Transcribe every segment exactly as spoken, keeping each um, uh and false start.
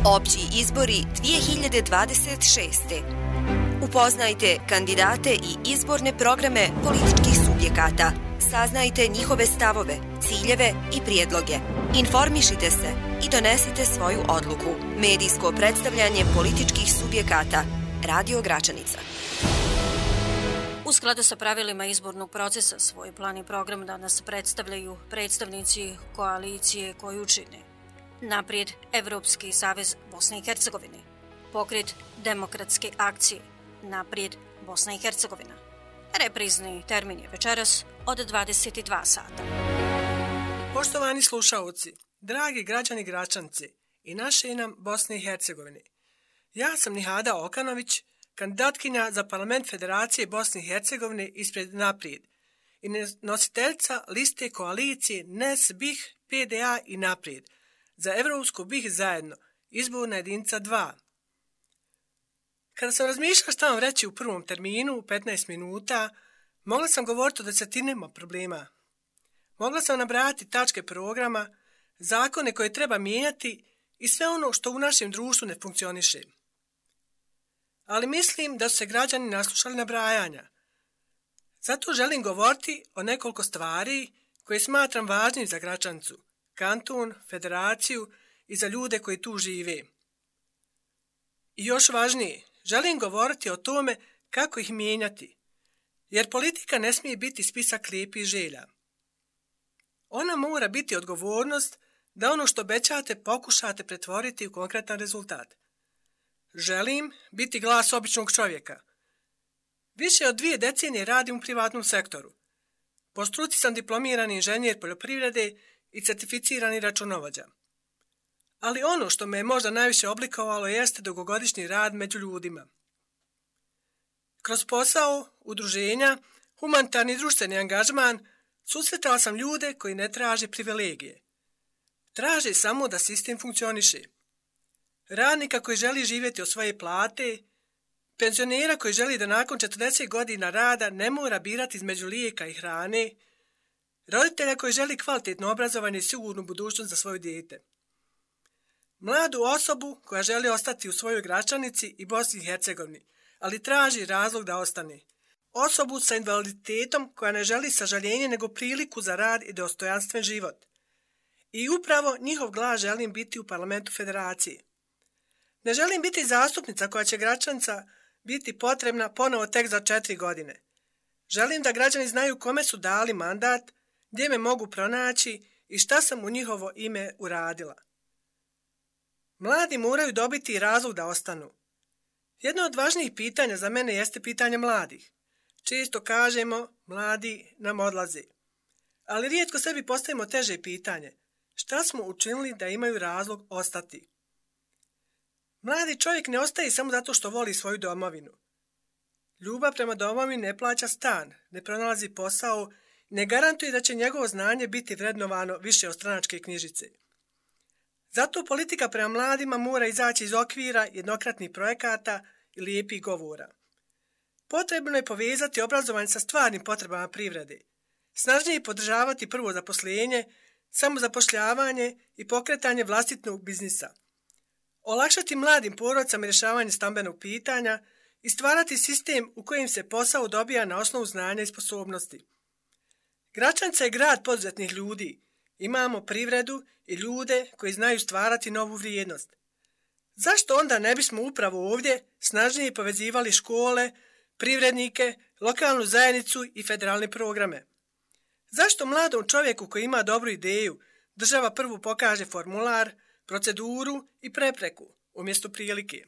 Opći izbori dvije hiljade dvadeset šeste. Upoznajte kandidate i izborne programe političkih subjekata. Saznajte njihove stavove, ciljeve i prijedloge. Informišite se i donesite svoju odluku. Medijsko predstavljanje političkih subjekata. Radio Gračanica. U skladu sa pravilima izbornog procesa, svoj plan i program danas predstavljaju predstavnici koalicije koju čine Naprijed Evropski savez Bosne i Hercegovine, Pokret demokratske akcije, Naprijed Bosna i Hercegovina. Reprizni termin je večeras od dvadeset dva sata. Poštovani slušaoci, dragi građani Gračanci i naše nam Bosne i Hercegovine, ja sam Nihada Okanović, kandidatkinja za parlament Federacije Bosne i Hercegovine ispred Naprijed i nositeljica liste koalicije N E S, B I H, P D A i Naprijed za Evropsku B I H zajedno, izborna jedinica dva. Kada sam razmišljala šta vam reći u prvom terminu, u petnaest minuta, mogla sam govoriti o desetinama problema. Mogla sam nabrajati tačke programa, zakone koje treba mijenjati i sve ono što u našem društvu ne funkcioniše. Ali mislim da su se građani naslušali nabrajanja. Zato želim govoriti o nekoliko stvari koje smatram važnim za Gračancu, kanton, federaciju i za ljude koji tu žive. I još važnije, želim govoriti o tome kako ih mijenjati, jer politika ne smije biti spisak lijepih želja. Ona mora biti odgovornost da ono što obećate pokušate pretvoriti u konkretan rezultat. Želim biti glas običnog čovjeka. Više od dvije decenije radim u privatnom sektoru. Po struci sam diplomirani inženjer poljoprivrede i certificirani računovođa. Ali ono što me je možda najviše oblikovalo jeste dugogodišnji rad među ljudima. Kroz posao, udruženja, humanitarni i društveni angažman susretala sam ljude koji ne traže privilegije. Traže samo da sistem funkcioniše. Radnika koji želi živjeti od svoje plate, penzionera koji želi da nakon četrdeset godina rada ne mora birati između lijeka i hrane, roditelja koji želi kvalitetno obrazovanje i sigurnu budućnost za svoje dijete. Mladu osobu koja želi ostati u svojoj Gračanici i Bosni i Hercegovini, ali traži razlog da ostane. Osobu sa invaliditetom koja ne želi sažaljenje nego priliku za rad i dostojanstven život. I upravo njihov glas želim biti u parlamentu federacije. Ne želim biti zastupnica koja će Gračanca biti potrebna ponovo tek za četiri godine. Želim da građani znaju kome su dali mandat, gdje me mogu pronaći i šta sam u njihovo ime uradila. Mladi moraju dobiti razlog da ostanu. Jedno od važnijih pitanja za mene jeste pitanje mladih. Često kažemo, mladi nam odlaze. Ali rijetko sebi postavimo teže pitanje. Šta smo učinili da imaju razlog ostati? Mladi čovjek ne ostaje samo zato što voli svoju domovinu. Ljubav prema domovini ne plaća stan, ne pronalazi posao, ne garantuje da će njegovo znanje biti vrednovano više od stranačke knjižice. Zato politika prema mladima mora izaći iz okvira jednokratnih projekata i lijepih govora. Potrebno je povezati obrazovanje sa stvarnim potrebama privrede, snažnije podržavati prvo zaposlenje, samozapošljavanje i pokretanje vlastitog biznisa, olakšati mladim porodicama rješavanje stambenog pitanja i stvarati sistem u kojem se posao dobija na osnovu znanja i sposobnosti. Gračanca je grad poduzetnih ljudi. Imamo privredu i ljude koji znaju stvarati novu vrijednost. Zašto onda ne bismo upravo ovdje snažnije povezivali škole, privrednike, lokalnu zajednicu i federalne programe? Zašto mladom čovjeku koji ima dobru ideju država prvo pokaže formular, proceduru i prepreku umjesto prilike?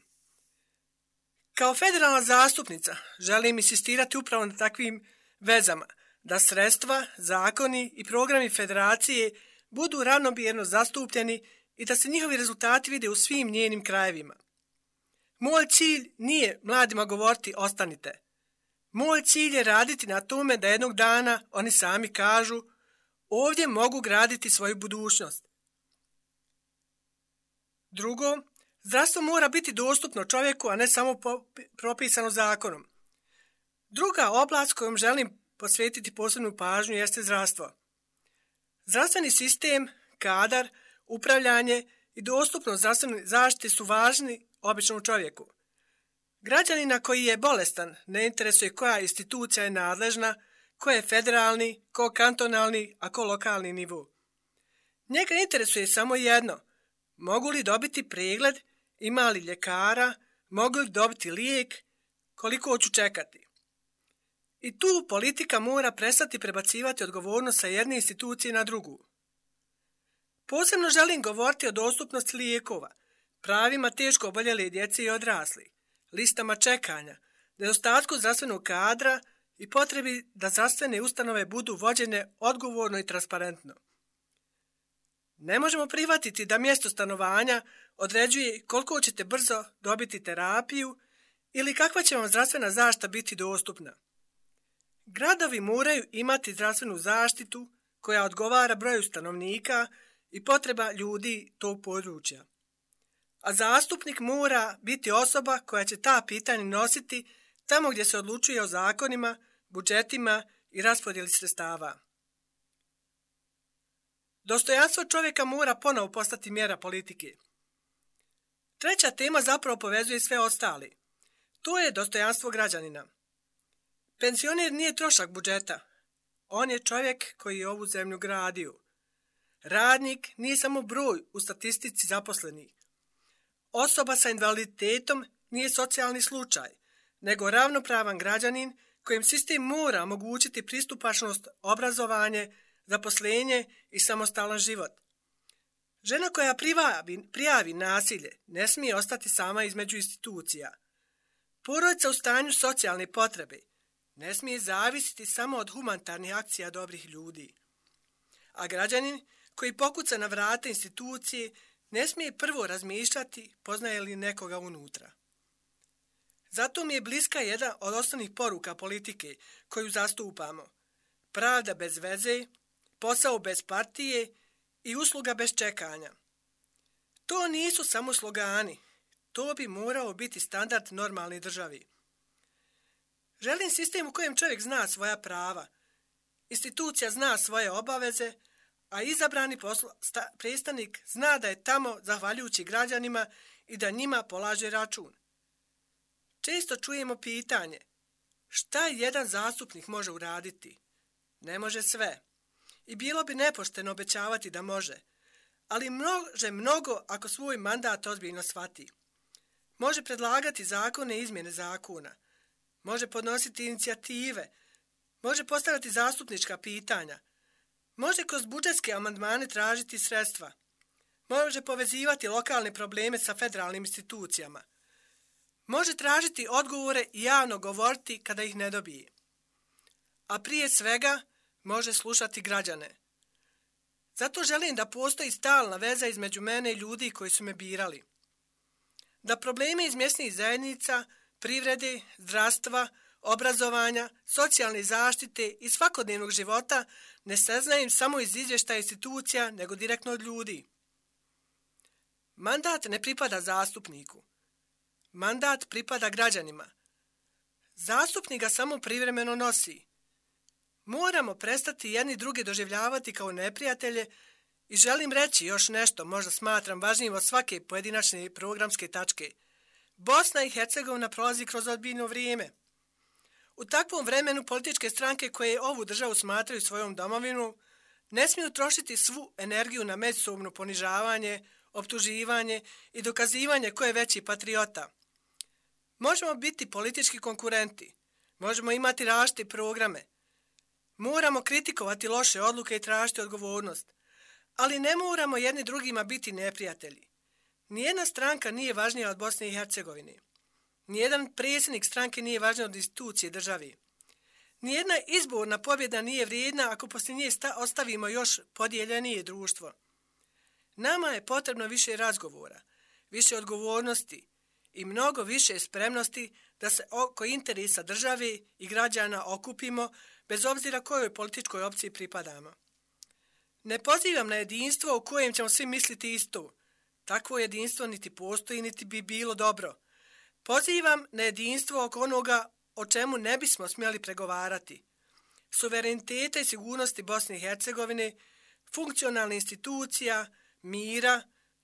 Kao federalna zastupnica želim insistirati upravo na takvim vezama, da sredstva, zakoni i programi federacije budu ravnomjerno zastupljeni i da se njihovi rezultati vide u svim njenim krajevima. Moj cilj nije mladima govoriti ostanite. Moj cilj je raditi na tome da jednog dana oni sami kažu ovdje mogu graditi svoju budućnost. Drugo, zdravstvo mora biti dostupno čovjeku, a ne samo propisano zakonom. Druga oblast kojom želim posvetiti posebnu pažnju jeste zdravstvo. Zdravstveni sistem, kadar, upravljanje i dostupnost zdravstvene zaštite su važni običnom čovjeku. Građanina koji je bolestan ne interesuje koja institucija je nadležna, ko je federalni, ko kantonalni, a ko lokalni nivo. Njega interesuje samo jedno: mogu li dobiti pregled, ima li ljekara, mogu li dobiti lijek, koliko ću čekati. I tu politika mora prestati prebacivati odgovornost sa jedne institucije na drugu. Posebno želim govoriti o dostupnosti lijekova, pravima teško oboljele djece i odrasli, listama čekanja, nedostatku zdravstvenog kadra i potrebi da zdravstvene ustanove budu vođene odgovorno i transparentno. Ne možemo prihvatiti da mjesto stanovanja određuje koliko ćete brzo dobiti terapiju ili kakva će vam zdravstvena zaštita biti dostupna. Gradovi moraju imati zdravstvenu zaštitu koja odgovara broju stanovnika i potreba ljudi tog područja. A zastupnik mora biti osoba koja će ta pitanja nositi tamo gdje se odlučuje o zakonima, budžetima i raspodjeli sredstava. Dostojanstvo čovjeka mora ponovo postati mjera politike. Treća tema zapravo povezuje sve ostali. To je dostojanstvo građanina. Penzioner nije trošak budžeta. On je čovjek koji je ovu zemlju gradio. Radnik nije samo broj u statistici zaposlenih. Osoba sa invaliditetom nije socijalni slučaj, nego ravnopravan građanin kojem sistem mora omogućiti pristupačnost, obrazovanje, zaposlenje i samostalan život. Žena koja prijavi, prijavi nasilje ne smije ostati sama između institucija. Porodica u stanju socijalne potrebe ne smije zavisiti samo od humanitarnih akcija dobrih ljudi. A građanin koji pokuca na vrata institucije ne smije prvo razmišljati poznaje li nekoga unutra. Zato mi je bliska jedna od osnovnih poruka politike koju zastupamo: pravda bez veze, posao bez partije i usluga bez čekanja. To nisu samo slogani, to bi morao biti standard normalne državi. Želim sistem u kojem čovjek zna svoja prava, institucija zna svoje obaveze, a izabrani poslo, sta, predstavnik zna da je tamo zahvaljujući građanima i da njima polaže račun. Često čujemo pitanje: šta jedan zastupnik može uraditi? Ne može sve. I bilo bi nepošteno obećavati da može, ali može mnogo ako svoj mandat ozbiljno shvati. Može predlagati zakone i izmjene zakona, može podnositi inicijative, može postavljati zastupnička pitanja, može kroz budžetske amandmane tražiti sredstva, može povezivati lokalne probleme sa federalnim institucijama, može tražiti odgovore i javno govoriti kada ih ne dobije. A prije svega može slušati građane. Zato želim da postoji stalna veza između mene i ljudi koji su me birali. Da probleme iz mjesnih zajednica, privrede, zdravstva, obrazovanja, socijalne zaštite i svakodnevnog života ne saznajem samo iz izvještaja institucija, nego direktno od ljudi. Mandat ne pripada zastupniku. Mandat pripada građanima. Zastupnik ga samo privremeno nosi. Moramo prestati jedni druge doživljavati kao neprijatelje i želim reći još nešto, možda smatram važnijim od svake pojedinačne programske tačke. Bosna i Hercegovina prolazi kroz ozbiljno vrijeme. U takvom vremenu političke stranke koje ovu državu smatraju svojom domovinom ne smiju trošiti svu energiju na međusobno ponižavanje, optuživanje i dokazivanje ko je veći patriota. Možemo biti politički konkurenti, možemo imati različite programe, moramo kritikovati loše odluke i tražiti odgovornost, ali ne moramo jedni drugima biti neprijatelji. Nijedna stranka nije važnija od Bosne i Hercegovine. Nijedan predsjednik stranke nije važniji od institucije države. Nijedna izborna pobjeda nije vrijedna ako poslije nje ostavimo još podijeljenije društvo. Nama je potrebno više razgovora, više odgovornosti i mnogo više spremnosti da se oko interesa države i građana okupimo, bez obzira kojoj političkoj opciji pripadamo. Ne pozivam na jedinstvo u kojem ćemo svi misliti isto. Takvo jedinstvo niti postoji, niti bi bilo dobro. Pozivam na jedinstvo oko onoga o čemu ne bismo smjeli pregovarati. Suvereniteta i sigurnosti Bosne i Hercegovine, funkcionalne institucija, mira,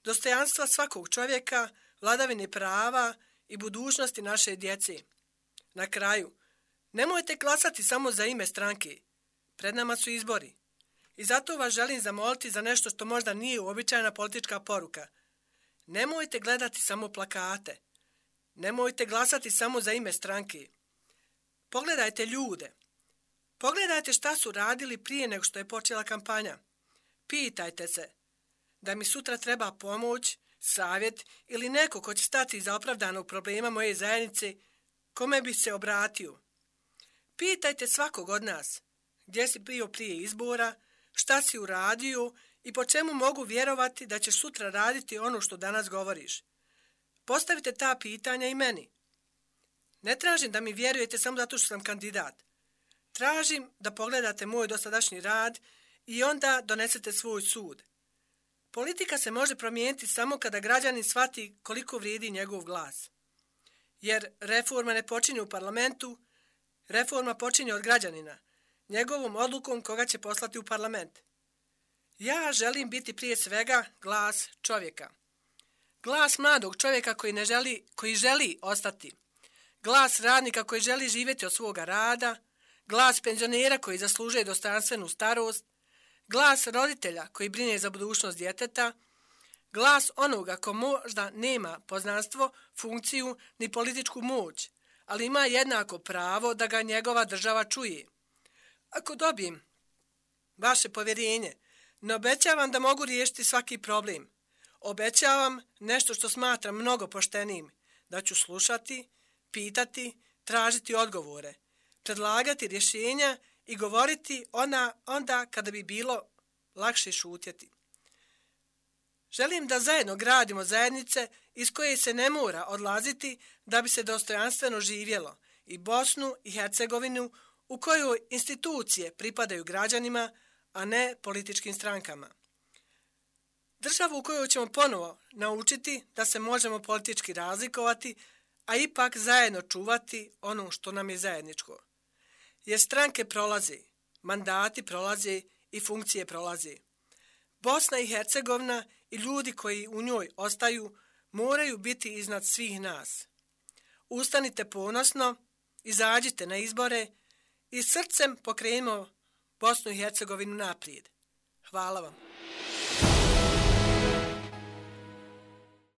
dostojanstva svakog čovjeka, vladavine prava i budućnosti naše djece. Na kraju, nemojte glasati samo za ime stranke. Pred nama su izbori. I zato vas želim zamoliti za nešto što možda nije uobičajena politička poruka. Nemojte gledati samo plakate. Nemojte glasati samo za ime stranke. Pogledajte ljude. Pogledajte šta su radili prije nego što je počela kampanja. Pitajte se da mi sutra treba pomoć, savjet ili neko ko će stati iza opravdanog problema moje zajednice, kome bi se obratio. Pitajte svakog od nas gdje si bio prije izbora, šta si uradio i po čemu mogu vjerovati da ćeš sutra raditi ono što danas govoriš. Postavite ta pitanja i meni. Ne tražim da mi vjerujete samo zato što sam kandidat. Tražim da pogledate moj dosadašnji rad i onda donesete svoj sud. Politika se može promijeniti samo kada građanin shvati koliko vrijedi njegov glas. Jer reforma ne počinje u parlamentu, reforma počinje od građanina, njegovom odlukom koga će poslati u parlament. Ja želim biti prije svega glas čovjeka. Glas mladog čovjeka koji ne želi, koji želi ostati. Glas radnika koji želi živjeti od svoga rada. Glas penzionera koji zaslužuje dostojanstvenu starost. Glas roditelja koji brine za budućnost djeteta. Glas onoga ko možda nema poznanstvo, funkciju ni političku moć, ali ima jednako pravo da ga njegova država čuje. Ako dobijem vaše povjerenje, ne obećavam da mogu riješiti svaki problem. Obećavam nešto što smatram mnogo poštenijim, da ću slušati, pitati, tražiti odgovore, predlagati rješenja i govoriti ona, onda kada bi bilo lakše šutjeti. Želim da zajedno gradimo zajednice iz koje se ne mora odlaziti da bi se dostojanstveno živjelo i Bosnu i Hercegovinu u kojoj institucije pripadaju građanima, a ne političkim strankama. Državu u kojoj ćemo ponovo naučiti da se možemo politički razlikovati, a ipak zajedno čuvati ono što nam je zajedničko. Jer stranke prolaze, mandati prolaze i funkcije prolaze. Bosna i Hercegovina i ljudi koji u njoj ostaju moraju biti iznad svih nas. Ustanite ponosno, izađite na izbore i srcem pokrenimo Bosnu i Hercegovinu naprijed. Hvala vam.